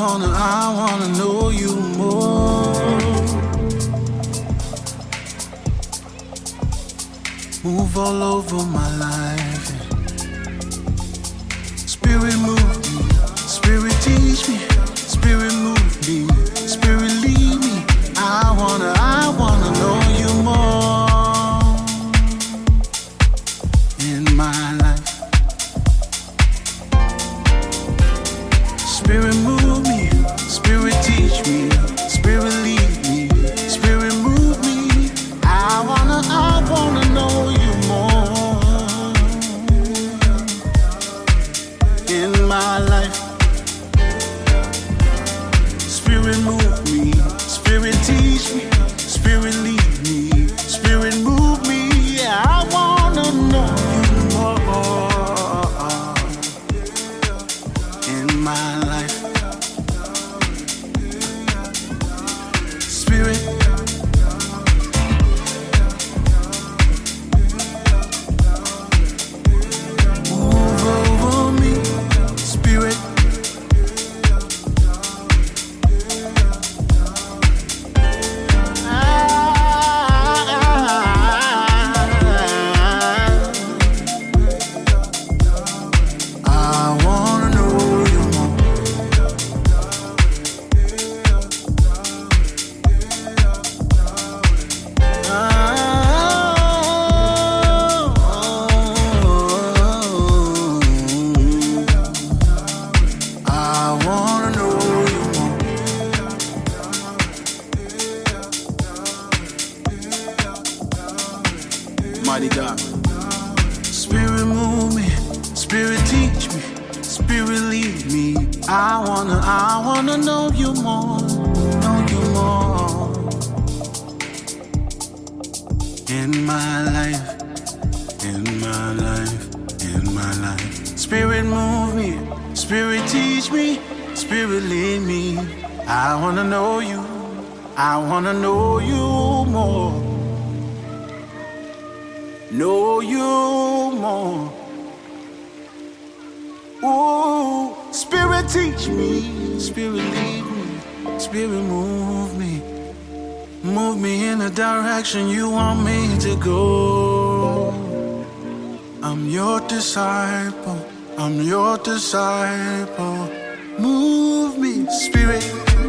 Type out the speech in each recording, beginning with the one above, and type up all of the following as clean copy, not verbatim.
wanna know you more. Move all over my life. Spirit move me, Spirit teach me, Spirit move me, Spirit lead me. I wanna know you more in my life. Spirit move me, Spirit teach me, Spirit lead me, Spirit move me. I wanna know you more in my life. Spirit move me, Spirit teach me, Spirit lead me, Spirit move me. I wanna know you more in my life. Spirit. Move over me, Spirit. I wanna know you more. I wanna know you more. Mighty God. Spirit move me, Spirit teach me, Spirit lead me. I wanna know you more, know you more in my life, in my life, in my life. Spirit move me, Spirit teach me, Spirit lead me. I wanna know you, I wanna know you more, know you more. Ooh, Spirit teach me, Spirit lead me, Spirit move me. Move me in the direction you want me to go. I'm your disciple, I'm your disciple. Move me, Spirit.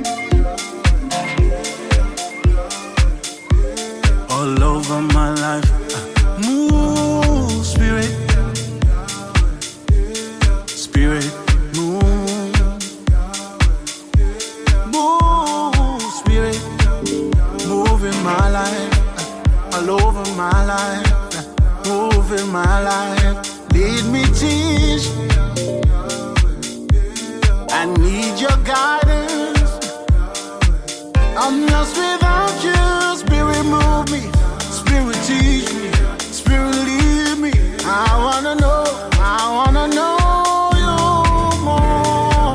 All over my life. Move, Spirit. Spirit, move. Move, Spirit. Move in my life. All over my life. Move in my life. Lead me, teach. I need your guidance. I'm lost without you. Spirit move me, Spirit teach me, Spirit lead me. I wanna know you more.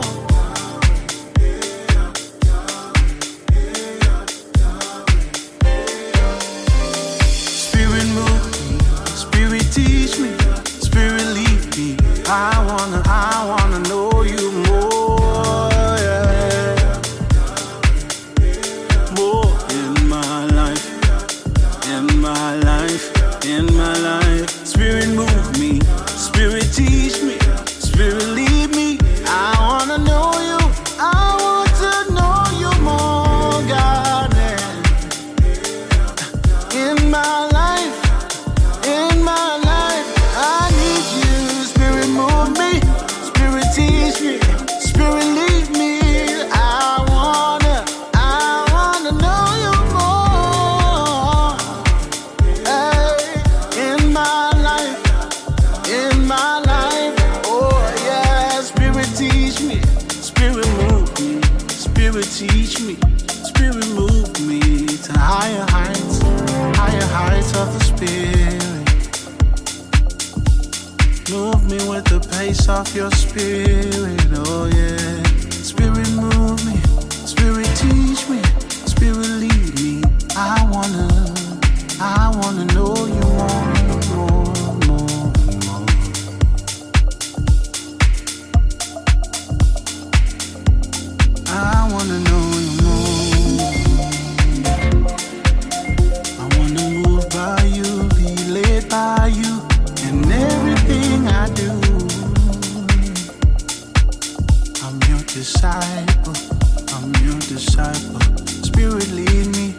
Spirit move me, Spirit teach me, Spirit lead me. I wanna know you more, yeah. More in my life, in my life, in my life. Spirit move me, Spirit teach me, Spirit lead me. I wanna know you, I want to know you more, God. In my life, in my life, I need you. Spirit move me, Spirit teach me, Spirit lead me. I wanna know you more. Hey, in my life, oh yeah. Spirit teach me, Spirit move me, Spirit teach me, Spirit move me to higher heights of the Spirit. Move me with the pace of your Spirit, oh yeah. Spirit move me, Spirit teach me, Spirit lead me. I wanna know you more. I disciple. I'm your disciple. Spirit lead me.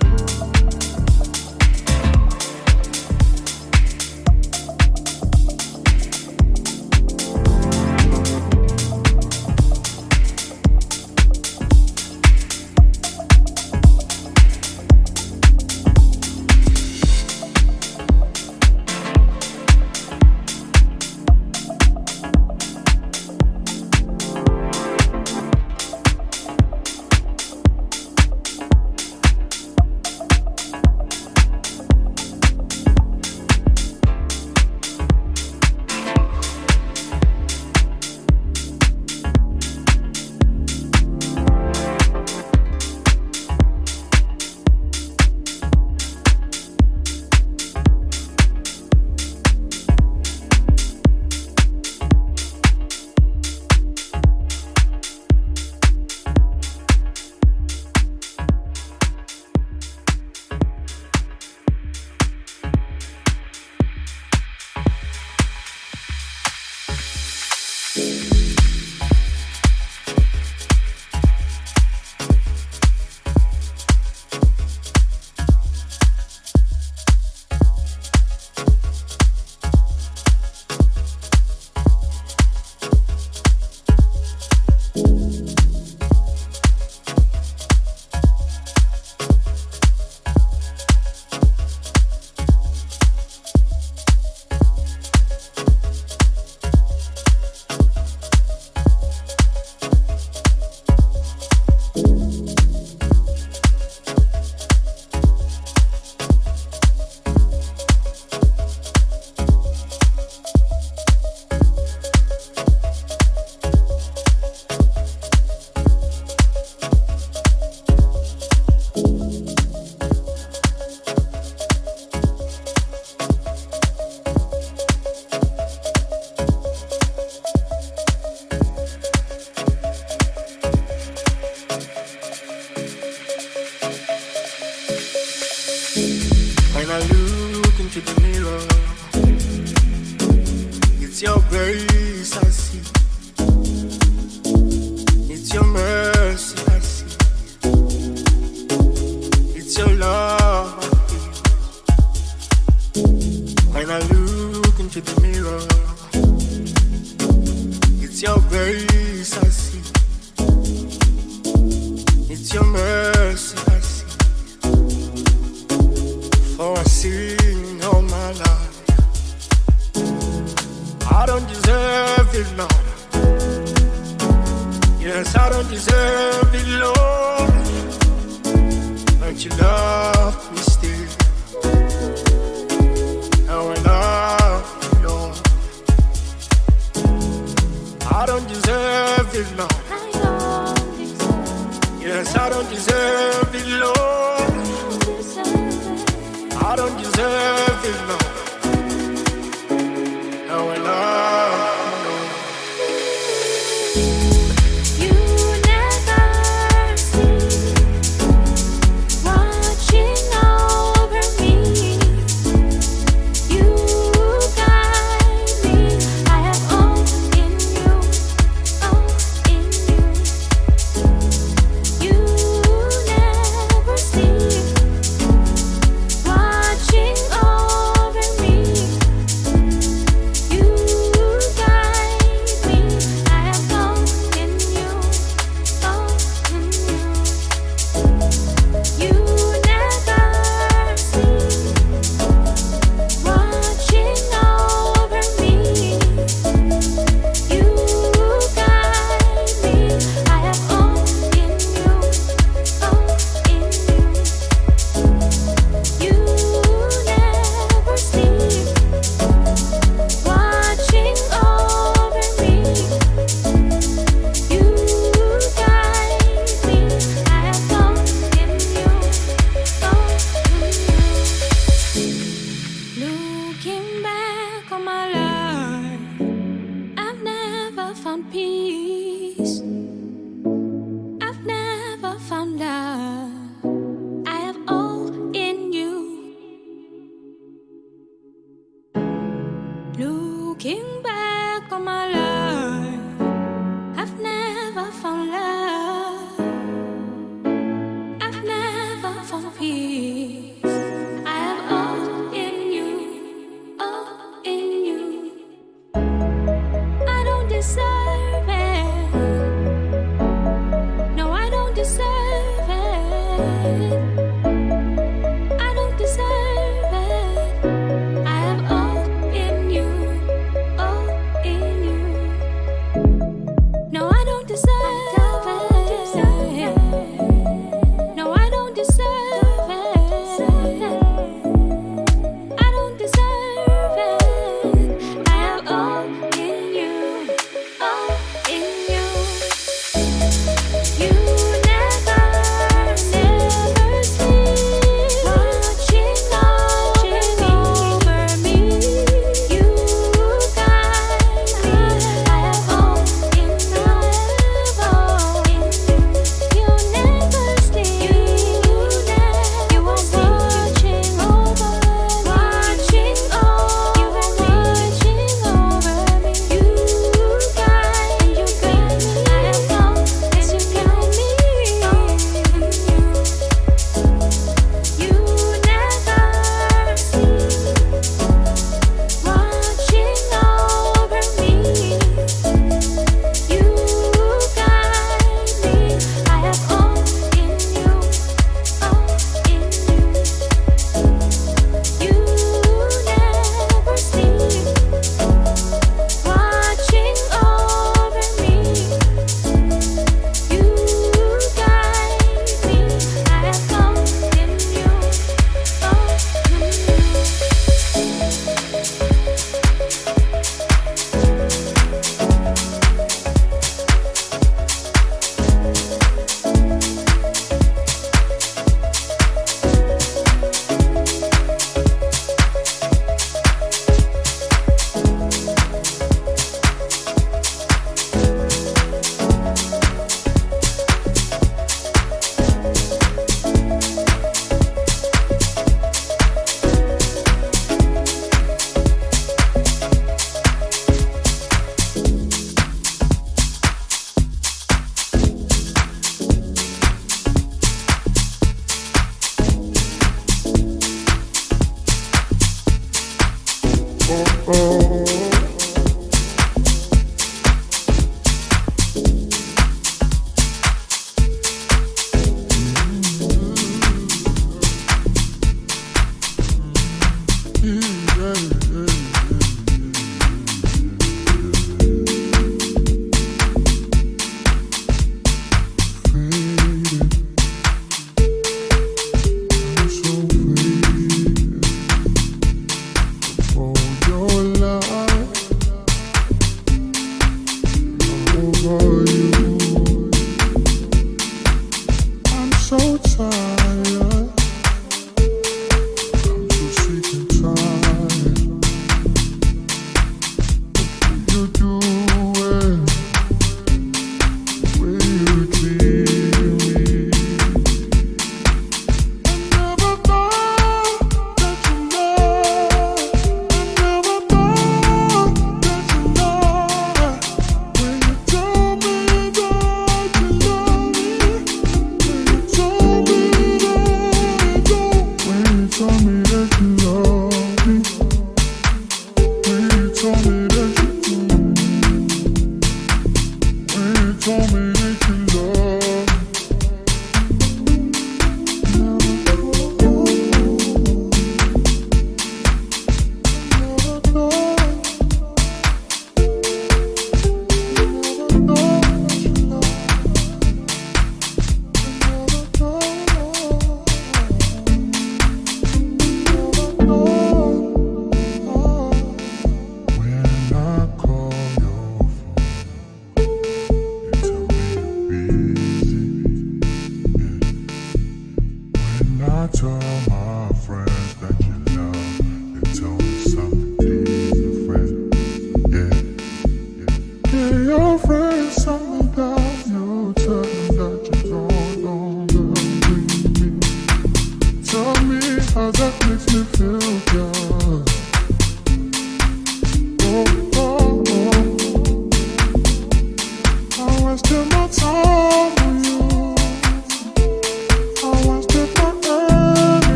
Looking back on my life, I've never found love.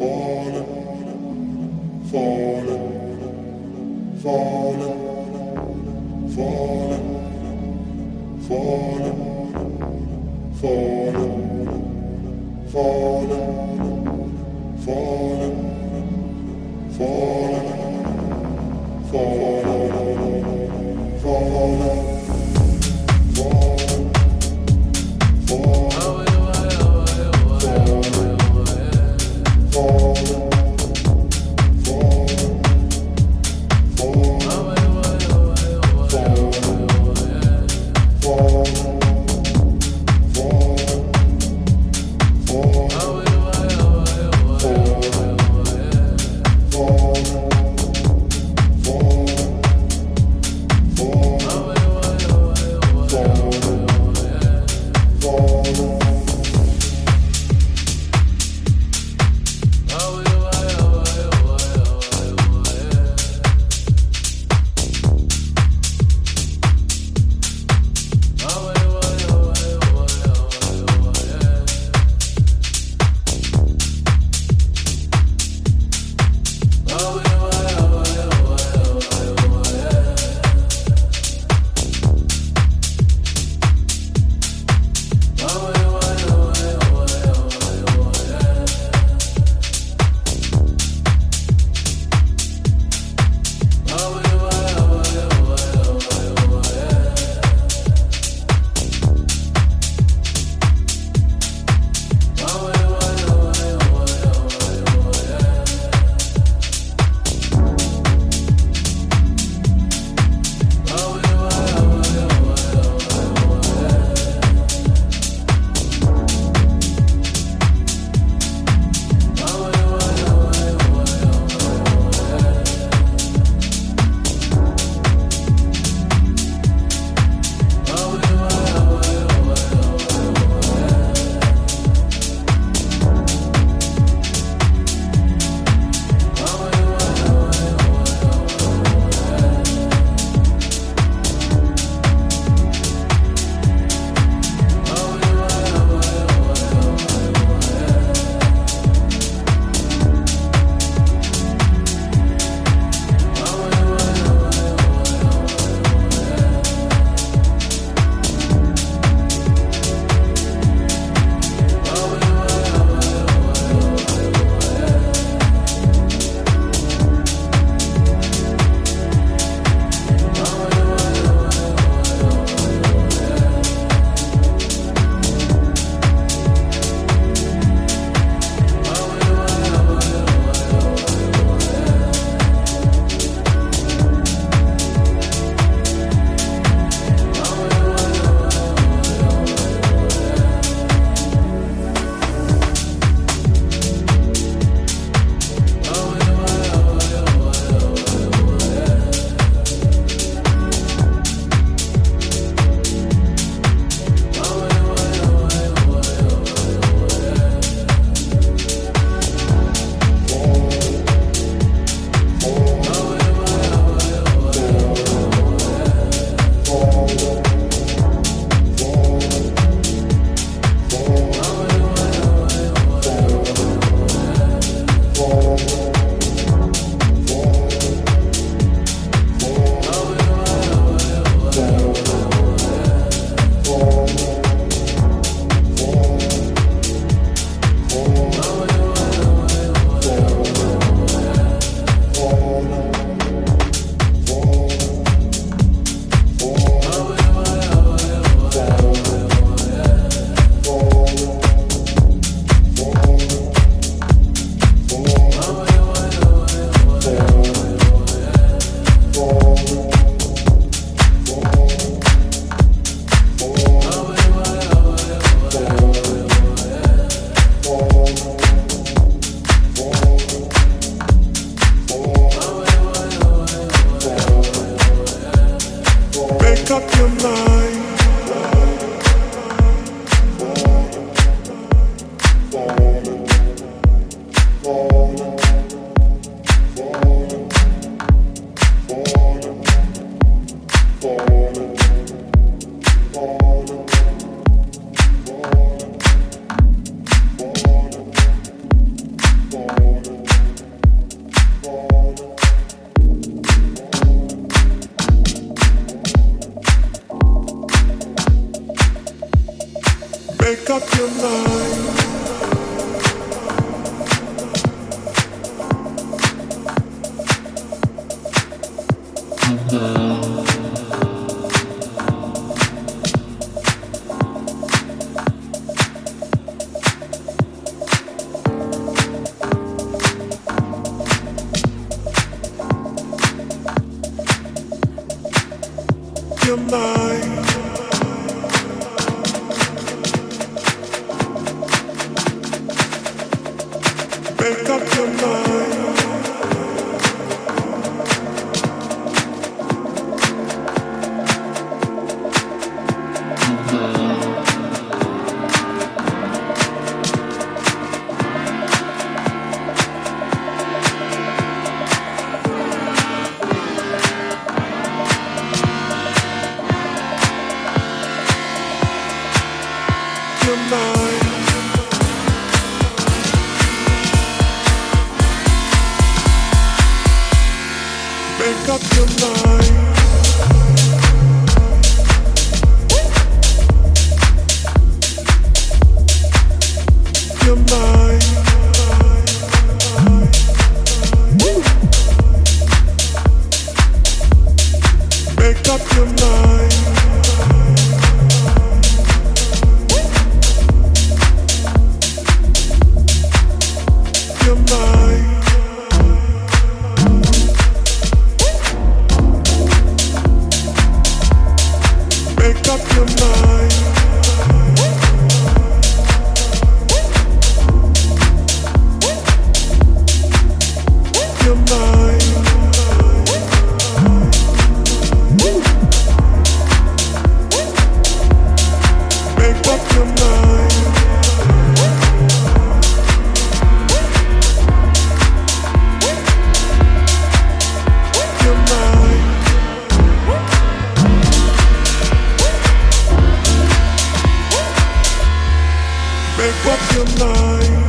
fall Your mind, make up your mind. Your mind, make up your mind. Your mind, make up your mind. Your mind, make up your mind. Your mind, make up your mind. Your mind, make up your mind.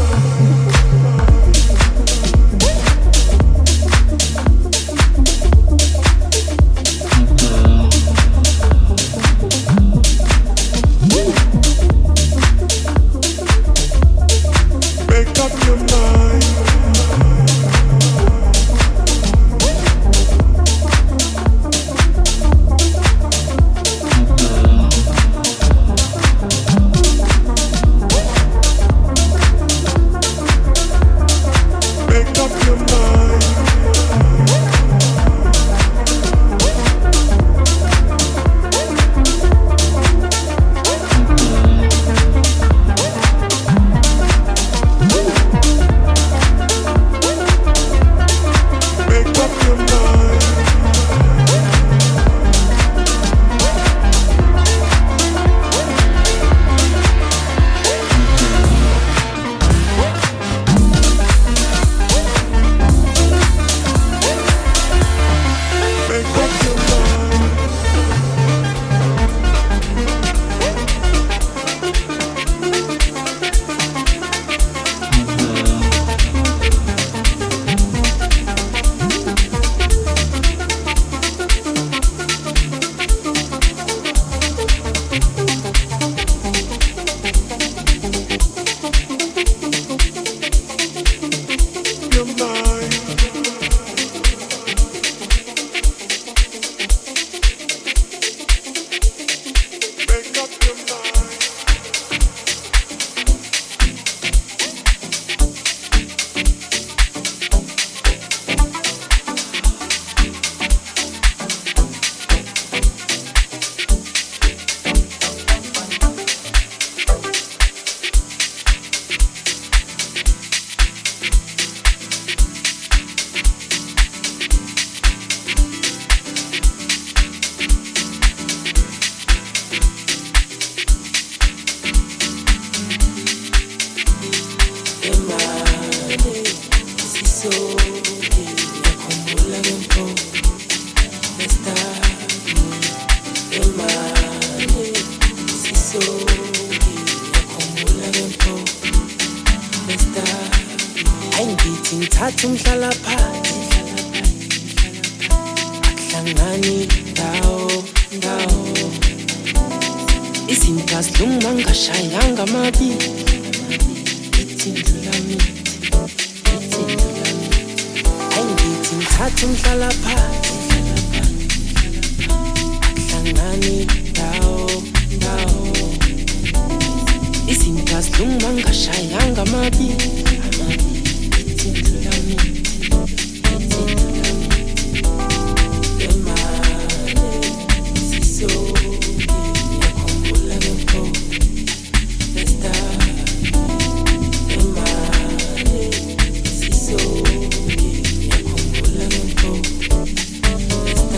Make up your mind. Make up your mind. Make up your mind. Make up your mind. Your mind, make up your mind. Ngithatha umhlala phansi akuhlangani ndawo izinto azilunga ngashayanga amabili ithi ndlulamile ayingithi ngithatha umhlala phansi Ahlangani ndawo ndawo izinto azilunga ngashayanga amabili ithi ndlula mithi emale sisoke yakhumbula kempo esta emale sisoke yakhumbula kempo esta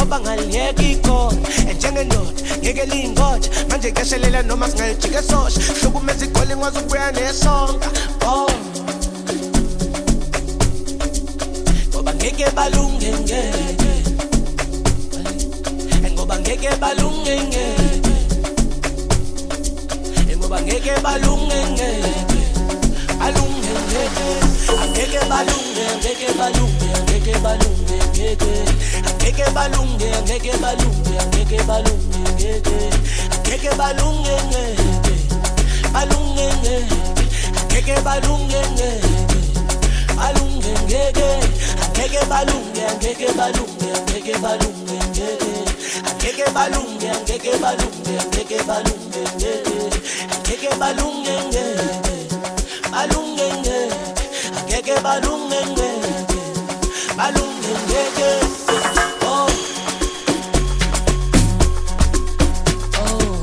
ngoba ngaliyeka ikhona enjengendoda ngeke lingoja manje ngeshelela noma singayijika esosha hlukumeza igoli ngwazi ukubuya nesonka oh ngoba ngeke balunge ngeke ngoba ngeke balunge ngeke ngoba ngeke balunge ngeke balunge ngeke angeke balunge angeke balunge angeke balunge ngeke angeke balunge angeke balunge angeke balunge ngeke angeke balunge ngeke balunge ngeke angeke balunge ngeke balunge ngeke angeke balunge angeke balunge angeke balunge ngeke angeke balunge angeke balunge angeke balunge ngeke angeke balunge ngeke balunge ngeke angeke balunge ngeke balunge ngeke oh oh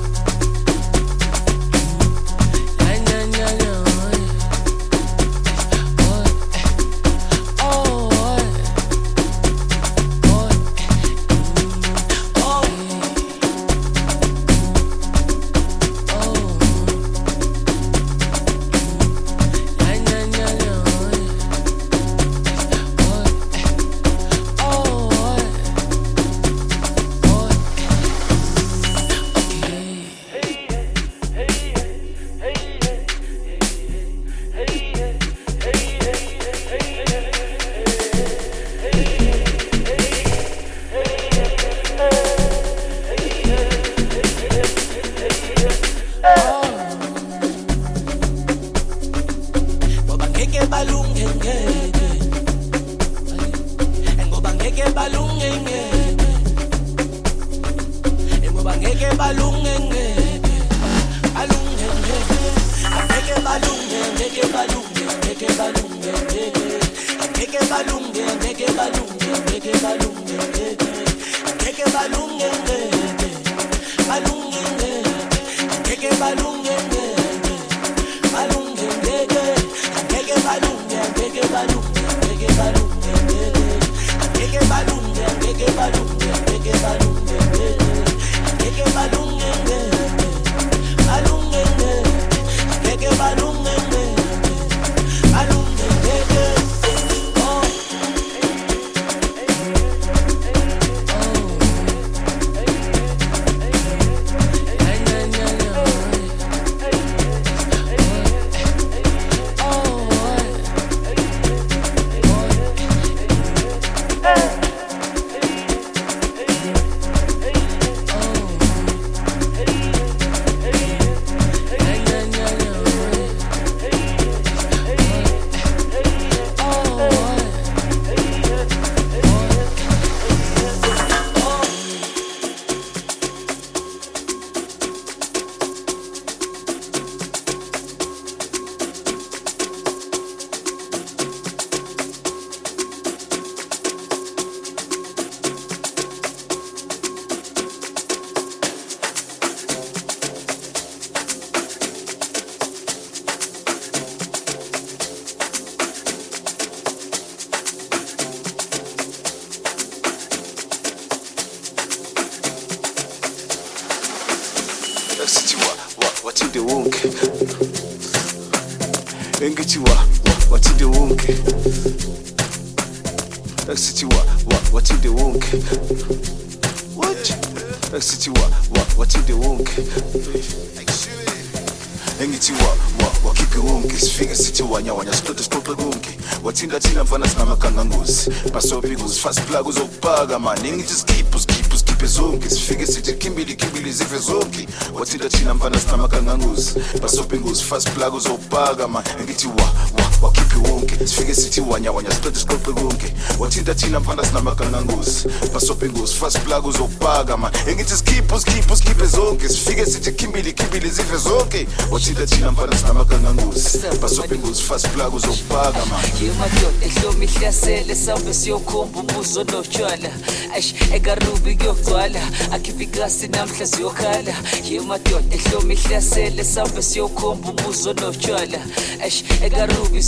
Thina mfana singamakanga ngozi basopi ngozi fast plug uzokupaka mani ngithi skip zonke sifike sithi kimbili zive zonke wathinta thina mfana sinamakanga ngozi basopi ngozi fast plug uzokupaka mani ngithi wakhiphi wonke sifike sithi wanya siqoqe konke wathinta thina mfana sinamakanga ngozi basopi ngozi fast plug uzokupaka mani ngithi skip zonke sifike sithi kimbili zive zonke wathinta thina mfana sinamakanga ngozi basopi ngozi fast plug uzokupaka mani ehlomi ihlasele sambe siyokhomba umuzo notshwala ash ekarubi kuyogcwala akhifikasi namhla siyokhala yemadoda ehlomi ihlasele sambe siyokhomba umuzo notshwala ash ekarubi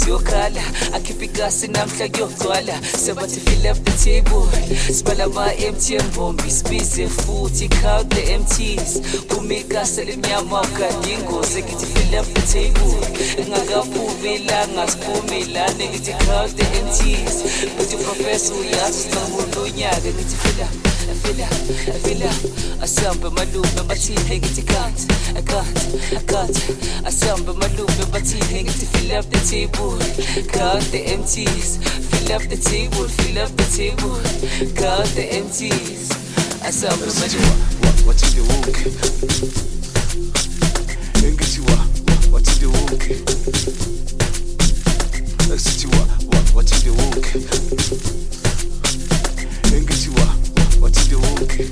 siyokhala akhipha igasi namhla kuyogcwala sebathi fill up the table sibala ama-empty embombi sibize futhi count the empties phuma igasi elimnyama ukade ingozi ngithi fill up the table engakaphumi ilanga siphumi ilane ngithi count the empties buthi uprofessor uyazi sinamula unyaka ngithi fill up asambe malume bathini ngithi count asambe malume bathini ngithi fill up the table count the empties fill up the table count the empties asambe malume wathi ndiwuke engithi wathi ndiwuke asithi wathi ndiwuke engithi wathi ndiwuke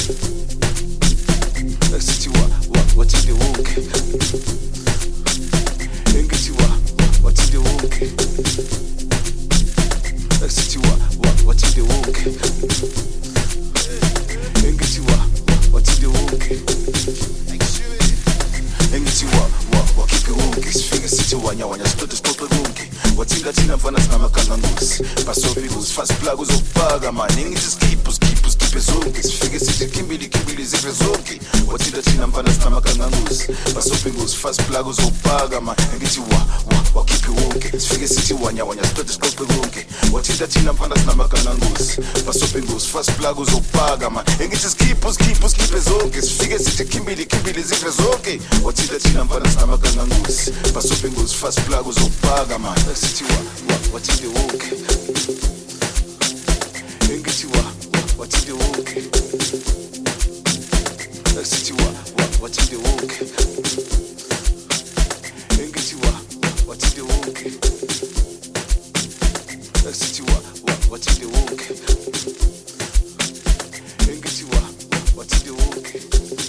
asithi wathi ndiwuke engithi wathi ndiwuke asithi wathi ndiwuke engithi wathi ndiwuke engithi wakhiphe wonke sifike sithi wanyawanya siqede siqoqe konke wathingathina mfana singamakhangangozi basophike uzifase plug uzokupaka mani ngithi skiphe zonke sifike sithi kimbili zive zonke wathingathina mfana singamakhangangozi basophike uzifase plug uzokupaka mani ngithi wakhiphe wonke sifike sithi wanyawanya siqede siqoqe konke wathingathina mfana singamakhangangozi basophike uzifase plug uzokupaka mani ngithi skiphe zonke sifike sithi kimbili zive zonke wathingathina mfana singamakhangangozi basophike uzifase plug uzokupaka mani sithi wathi ndiwuke engithi wathi ndiwuke sithi wathi ndiwuke engithi wathi ndiwuke sithi wathi ndiwuke engithi wathi ndiwuke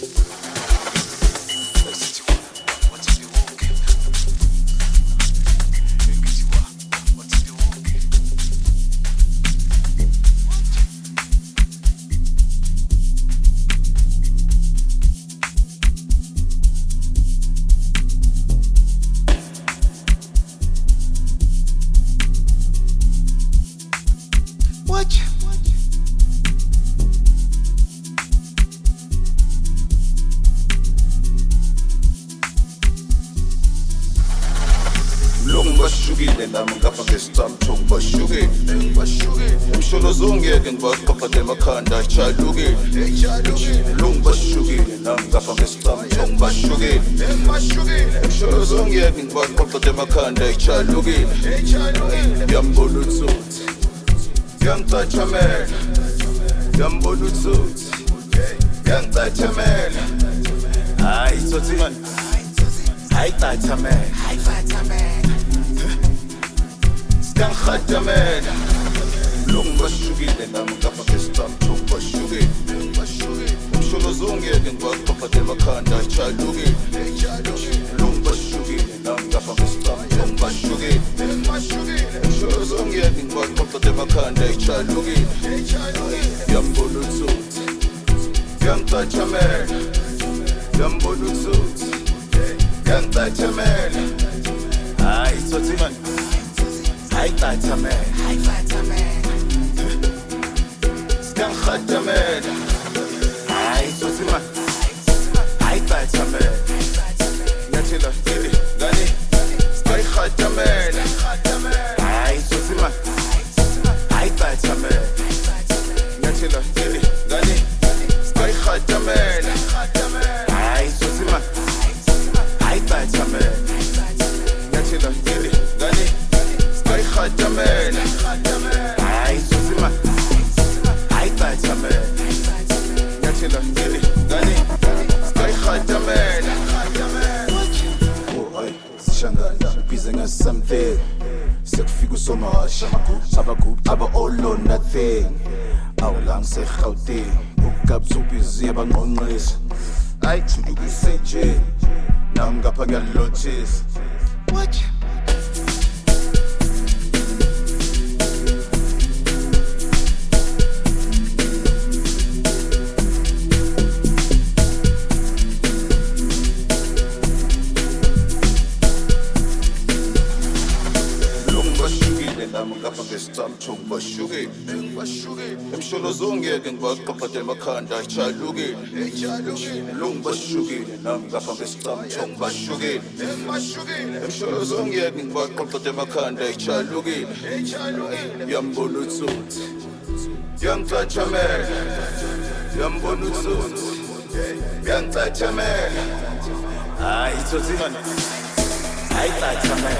ngapha ngesicamthongo bashukile emsholo zongeke ngibaqaphathe emakhanda jalukile lungu bashukile nami ngapha ngesicamthongo bashukile emsholo zongeke ngibaqaphathe emakhanda jalukile yambona utsuthi yangicathamela yambona utsuthi yangicathamela hayi tsotsi man hayi cathamela Khadamela lungu bashukile nami ngapha ngesicamthongo bashukile umsholo zongeke ngibaqaphathe emakhanda jalukile lungu bashukile nami ngapha ngesicamthongo bashukile umsholo zongeke ngibaqaphathe emakhanda jalukile yambona utsuthi yangicathamela yambona utsuthi yangicathamela hayi tsotsi man Hai Tatamel Skan Khadamel Hai Sosima Hai Tatamel Natila Dili Gani Hai Khadamel Hai Sosima Hai Tatamel Natila Dili Gani Hai Khadamel Hai Sosima Hai Tatamel Natila Dili Gani Khadamela hayi sosima hayi Tatamela yathela ngili ngani hayi Khadamela oh ay sishangana bize nga something sekufika usomasha aba all or nothing awulang seGauteng ukugabsubizi abangqonqisa ay judukise nje nami ngapha ngiyalothisa what zongeke ngibaqoqede emakhanda ichalukile lungu bashukile nami ngapha ngesicamthongo bashukile emsholo zongeke ngibaqoqede emakhanda ichalukile yambona utsotsi yangicathamela yambona utsotsi yangicathamela hayi tsotsi manje hayi cathamela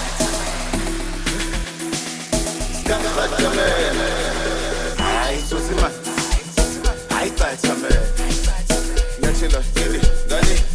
yangicathamela hayi tsotsi manje hayi cathamela nyathela ngani